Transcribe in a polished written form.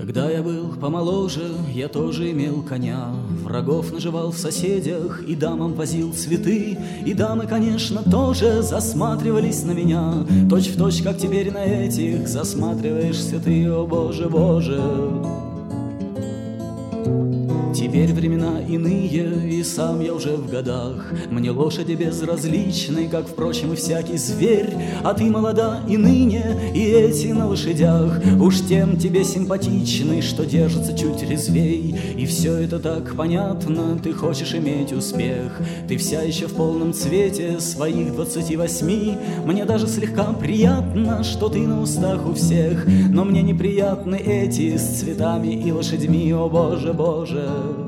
Когда я был помоложе, я тоже имел коня. Врагов наживал в соседях, и дамам возил цветы. И дамы, конечно, тоже засматривались на меня. Точь в точь, как теперь на этих засматриваешься ты, о Боже, Боже. Теперь времена иные, и сам я уже в годах. Мне лошади безразличны, как, впрочем, и всякий зверь. А ты молода и ныне, и эти на лошадях уж тем тебе симпатичны, что держатся чуть резвей. И все это так понятно, ты хочешь иметь успех. Ты вся еще в полном цвете своих 28. Мне даже слегка приятно, что ты на устах у всех. Но мне неприятны эти с цветами и лошадьми, о Боже, Боже.